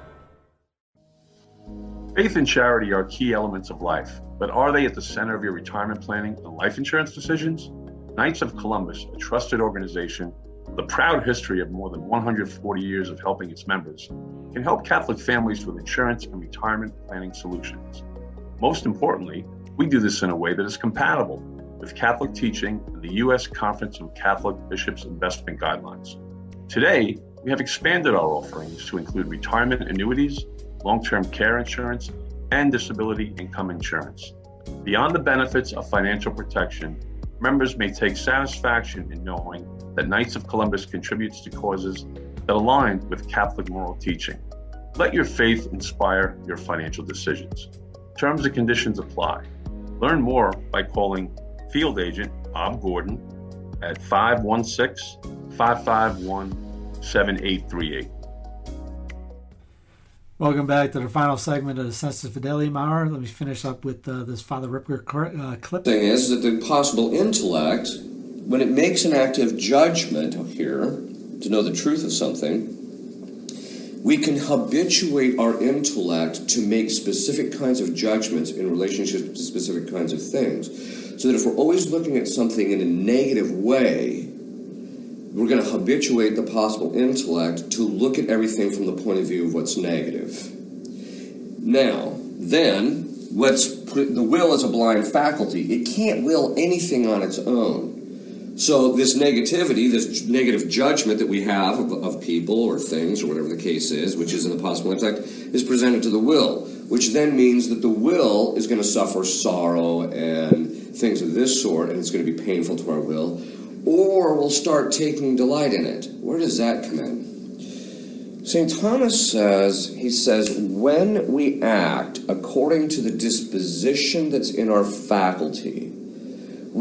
[SPEAKER 16] Faith and charity are key elements of life, but are they at the center of your retirement planning and life insurance decisions? Knights of Columbus, a trusted organization with a proud history of more than one hundred forty years of helping its members, can help Catholic families with insurance and retirement planning solutions. Most importantly, we do this in a way that is compatible with Catholic teaching and the U S Conference of Catholic Bishops Investment Guidelines. Today, we have expanded our offerings to include retirement annuities, long-term care insurance, and disability income insurance. Beyond the benefits of financial protection, members may take satisfaction in knowing that Knights of Columbus contributes to causes that align with Catholic moral teaching. Let your faith inspire your financial decisions. Terms and conditions apply. Learn more by calling Field Agent Bob Gordon at five one six, five five one, seven eight three eight.
[SPEAKER 2] Welcome back to the final segment of the Sensus Fidelium Hour. Let me finish up with uh, this Father Ripker uh, clip.
[SPEAKER 8] The thing is that the possible intellect, when it makes an active judgment here to know the truth of something, we can habituate our intellect to make specific kinds of judgments in relationship to specific kinds of things. So that if we're always looking at something in a negative way, we're going to habituate the possible intellect to look at everything from the point of view of what's negative. Now, then, what's the will is a blind faculty. It can't will anything on its own. So this negativity, this negative judgment that we have of, of people or things or whatever the case is, which is in the possible intellect, is presented to the will, which then means that the will is going to suffer sorrow and things of this sort, and it's going to be painful to our will, or we'll start taking delight in it. Where does that come in? Saint Thomas says, he says, when we act according to the disposition that's in our faculty,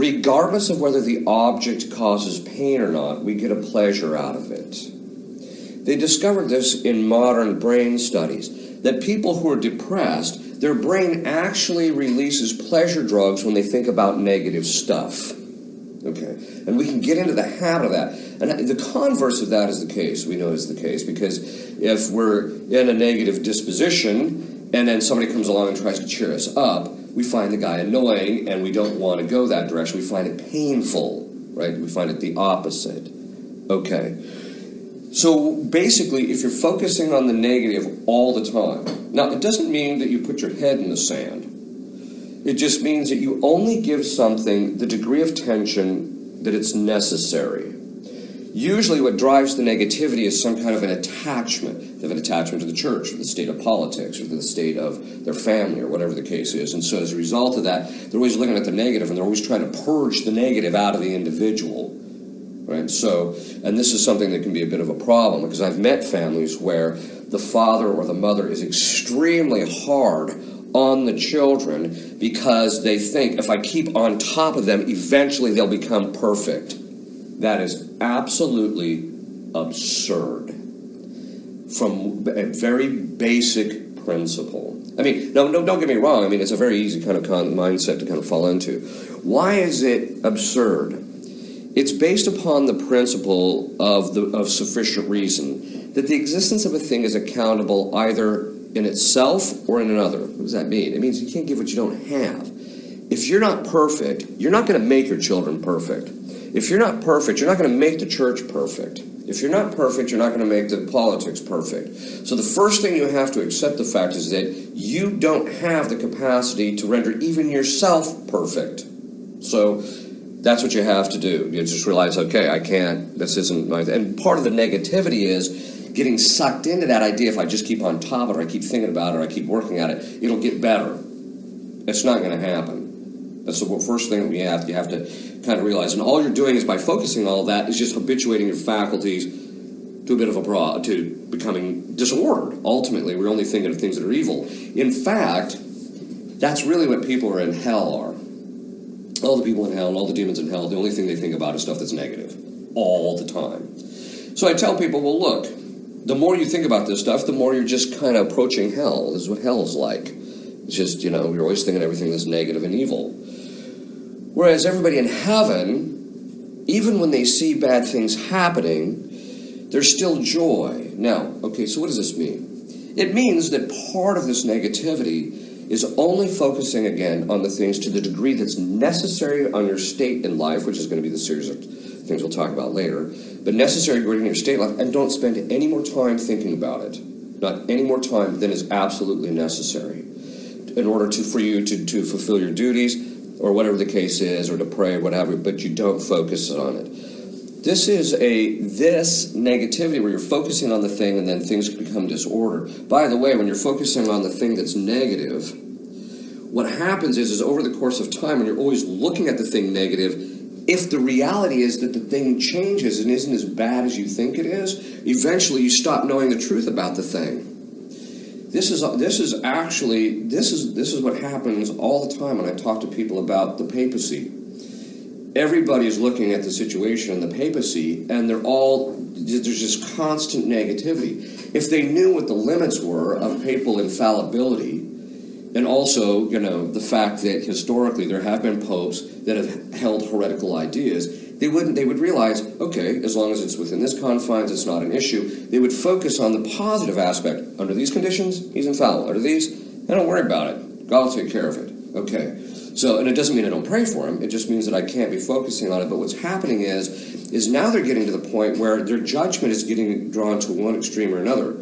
[SPEAKER 8] regardless of whether the object causes pain or not, we get a pleasure out of it. They discovered this in modern brain studies, that people who are depressed, their brain actually releases pleasure drugs when they think about negative stuff. Okay, and we can get into the habit of that. And the converse of that is the case, we know is the case, because if we're in a negative disposition and then somebody comes along and tries to cheer us up, we find the guy annoying and we don't want to go that direction. We find it painful, right? We find it the opposite. Okay. So basically, if you're focusing on the negative all the time, now it doesn't mean that you put your head in the sand. It just means that you only give something the degree of tension that it's necessary. Usually what drives the negativity is some kind of an attachment. They have an attachment to the church, or the state of politics, or the state of their family, or whatever the case is. And so as a result of that, they're always looking at the negative, and they're always trying to purge the negative out of the individual. Right? So, and this is something that can be a bit of a problem, because I've met families where the father or the mother is extremely hard on the children because they think if I keep on top of them, eventually they'll become perfect. That is absolutely absurd from a very basic principle. I mean, no, no, don't get me wrong. I mean, it's a very easy kind of con- mindset to kind of fall into. Why is it absurd? It's based upon the principle of the of sufficient reason, that the existence of a thing is accountable either in itself or in another. What does that mean? It means you can't give what you don't have. If you're not perfect, you're not going to make your children perfect. If you're not perfect, you're not going to make the church perfect. If you're not perfect, you're not going to make the politics perfect. So the first thing you have to accept the fact is that you don't have the capacity to render even yourself perfect. So that's what you have to do. You just realize, okay, I can't, this isn't my thing. And part of the negativity is getting sucked into that idea. If I just keep on top of it, or I keep thinking about it, or I keep working at it, it'll get better. It's not going to happen. That's the first thing that we have, you have to kind of realize. And all you're doing is by focusing on all that is just habituating your faculties to a bit of a bra, to becoming disordered. Ultimately, we're only thinking of things that are evil. In fact, that's really what people are in hell are. All the people in hell and all the demons in hell, the only thing they think about is stuff that's negative. All the time. So I tell people, well, look, the more you think about this stuff, the more you're just kind of approaching hell. This is what hell's like. It's just, you know, you're always thinking everything that's negative and evil. Whereas everybody in heaven, even when they see bad things happening, there's still joy. Now, okay, so what does this mean? It means that part of this negativity is only focusing, again, on the things to the degree that's necessary on your state in life, which is going to be the series of things we'll talk about later, but necessary in your state life, and don't spend any more time thinking about it. Not any more time than is absolutely necessary in order to for you to, to fulfill your duties, or whatever the case is, or to pray, or whatever, but you don't focus on it. This is a, this negativity where you're focusing on the thing and then things become disordered. By the way, when you're focusing on the thing that's negative, what happens is, is over the course of time, when you're always looking at the thing negative, if the reality is that the thing changes and isn't as bad as you think it is, eventually you stop knowing the truth about the thing. This is this is actually this is this is what happens all the time when I talk to people about the papacy. Everybody's looking at the situation in the papacy, and they're all there's just constant negativity. If they knew what the limits were of papal infallibility, and also, you know, the fact that historically there have been popes that have held heretical ideas, they wouldn't. They would realize, okay, as long as it's within this confines, it's not an issue. They would focus on the positive aspect. Under these conditions, he's infallible. Under these, I don't worry about it. God will take care of it. Okay. So, and it doesn't mean I don't pray for him. It just means that I can't be focusing on it. But what's happening is, is now they're getting to the point where their judgment is getting drawn to one extreme or another.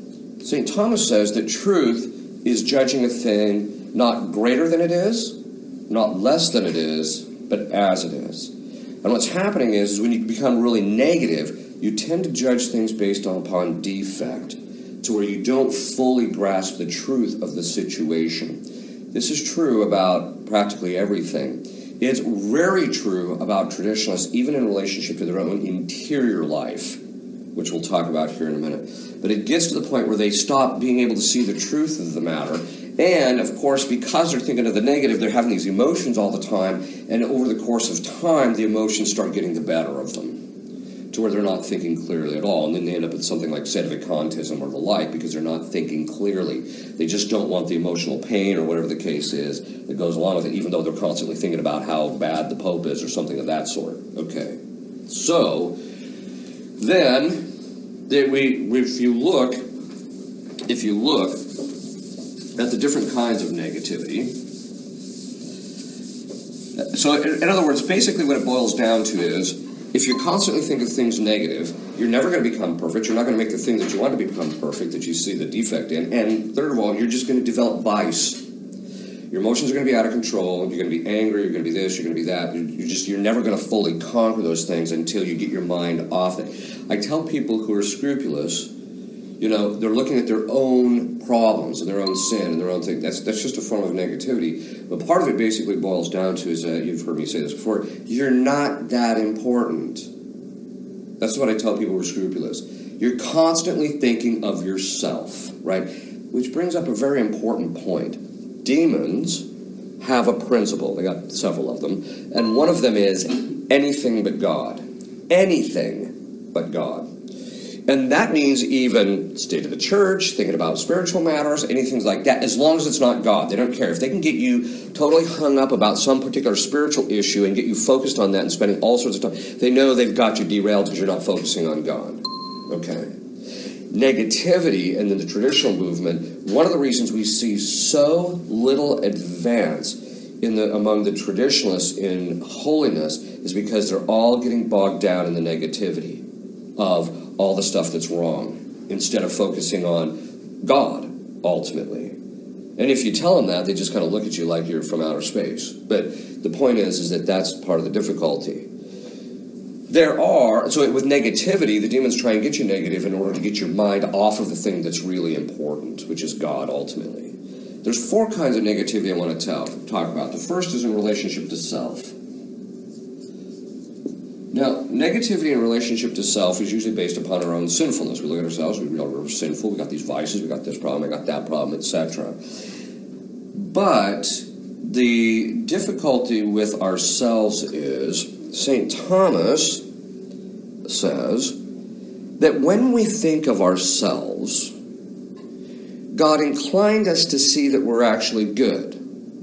[SPEAKER 8] Saint Thomas says that truth is judging a thing not greater than it is, not less than it is, but as it is. And what's happening is, is when you become really negative, you tend to judge things based upon defect, to where you don't fully grasp the truth of the situation. This is true about practically everything. It's very true about traditionalists, even in relationship to their own interior life, which we'll talk about here in a minute. But it gets to the point where they stop being able to see the truth of the matter. And, of course, because they're thinking of the negative, they're having these emotions all the time. And over the course of time, the emotions start getting the better of them. to where they're not thinking clearly at all, and then they end up with something like sedevacantism or the like, because they're not thinking clearly. They just don't want the emotional pain or whatever the case is that goes along with it, even though they're constantly thinking about how bad the Pope is or something of that sort. Okay, so then they, we, if you look, if you look at the different kinds of negativity. So, in other words, basically what it boils down to is, if you constantly think of things negative, you're never going to become perfect. You're not going to make the thing that you want to become perfect, that you see the defect in. And third of all, you're just going to develop vice. Your emotions are going to be out of control. You're going to be angry. You're going to be this. You're going to be that. You're, you're just, you're never going to fully conquer those things until you get your mind off it. I tell people who are scrupulous, you know, they're looking at their own problems and their own sin and their own thing. That's that's just a form of negativity. But part of it basically boils down to is that, you've heard me say this before, you're not that important. That's what I tell people who are scrupulous. You're constantly thinking of yourself, right? Which brings up a very important point. Demons have a principle. They got several of them. And one of them is anything but God. Anything but God. And that means even state of the church, thinking about spiritual matters, anything like that, as long as it's not God. They don't care. If they can get you totally hung up about some particular spiritual issue and get you focused on that and spending all sorts of time, they know they've got you derailed because you're not focusing on God. Okay. Negativity, and in the traditional movement, one of the reasons we see so little advance in the among the traditionalists in holiness is because they're all getting bogged down in the negativity of all the stuff that's wrong, instead of focusing on God, ultimately. And if you tell them that, they just kind of look at you like you're from outer space. But the point is, is that that's part of the difficulty. There are, so with negativity, the demons try and get you negative in order to get your mind off of the thing that's really important, which is God, ultimately. There's four kinds of negativity I want to tell, talk about. The first is in relationship to self. Now, negativity in relationship to self is usually based upon our own sinfulness. We look at ourselves, we realize we're sinful, we got these vices, we got this problem, I got that problem, et cetera. But the difficulty with ourselves is, Saint Thomas says that when we think of ourselves, God inclined us to see that we're actually good,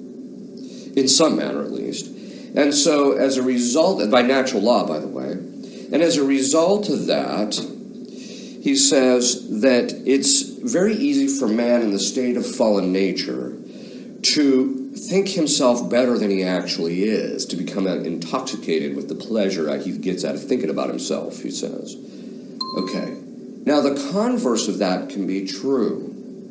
[SPEAKER 8] in some manner at least. And so, as a result, by natural law, by the way, and as a result of that, he says that it's very easy for man in the state of fallen nature to think himself better than he actually is, to become intoxicated with the pleasure he gets out of thinking about himself, he says. Okay. Now, the converse of that can be true.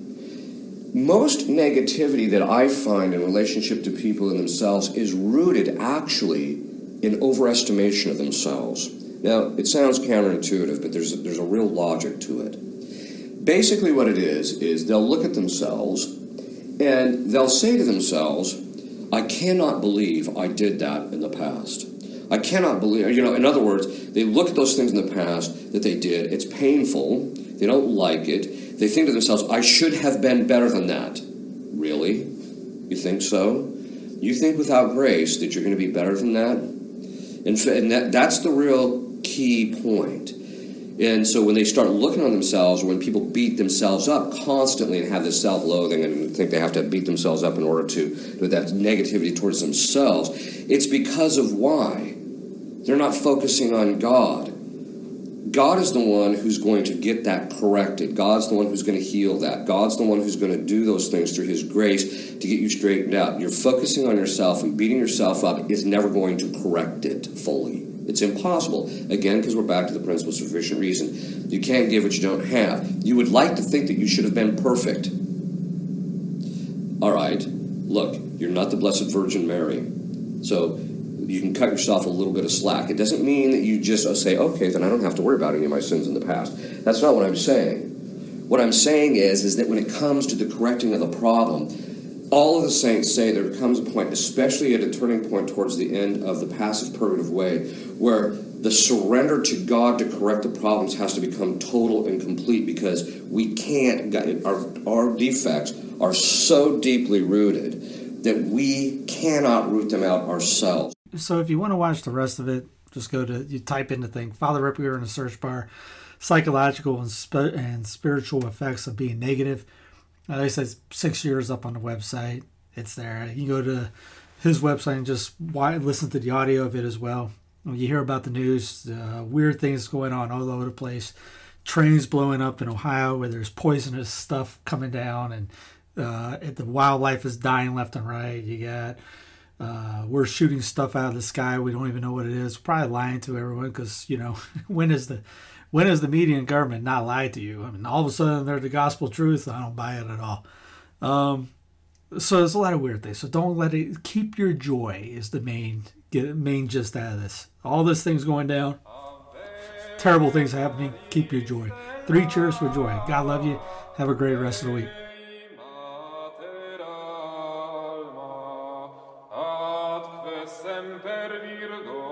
[SPEAKER 8] Most negativity that I find in relationship to people and themselves is rooted actually in overestimation of themselves. Now, it sounds counterintuitive, but there's a, there's a real logic to it. Basically what it is, is they'll look at themselves and they'll say to themselves, I cannot believe I did that in the past. I cannot believe, you know, in other words, they look at those things in the past that they did. It's painful. They don't like it. They think to themselves, I should have been better than that. Really? You think so? You think without grace that you're going to be better than that? And, and that, that's the real key point. And so when they start looking on themselves, or when people beat themselves up constantly and have this self-loathing and think they have to beat themselves up in order to do that negativity towards themselves, it's because of why? They're not focusing on God. God is the one who's going to get that corrected. God's the one who's going to heal that. God's the one who's going to do those things through his grace to get you straightened out. You're focusing on yourself and beating yourself up is never going to correct it fully. It's impossible. Again, because we're back to the principle of sufficient reason. You can't give what you don't have. You would like to think that you should have been perfect. All right, look, you're not the Blessed Virgin Mary. So you can cut yourself a little bit of slack. It doesn't mean that you just say, okay, then I don't have to worry about any of my sins in the past. That's not what I'm saying. What I'm saying is, is that when it comes to the correcting of the problem, all of the saints say there comes a point, especially at a turning point towards the end of the passive purgative way, where the surrender to God to correct the problems has to become total and complete, because we can't, our, our defects are so deeply rooted that we cannot root them out ourselves.
[SPEAKER 2] So if you want to watch the rest of it, Just go to, you type in the thing, Father Ripper in the search bar, psychological and, sp- and spiritual effects of being negative. Uh, they said six years up on the website. It's there. You go to his website and just listen to the audio of it as well. You hear about the news, uh, weird things going on all over the place. Trains blowing up in Ohio where there's poisonous stuff coming down, and uh, the wildlife is dying left and right. You got uh, we're shooting stuff out of the sky. We don't even know what it is. We're probably lying to everyone because, you know, when is the when is the media and government not lied to you? I mean, all of a sudden they're the gospel truth. I don't buy it at all. Um, so there's a lot of weird things. So don't let it. Keep your joy is the main get main gist out of this. All this things going down. Terrible things happening. Keep your joy. Three cheers for joy. God love you. Have a great rest of the week.
[SPEAKER 1] Semper Virgo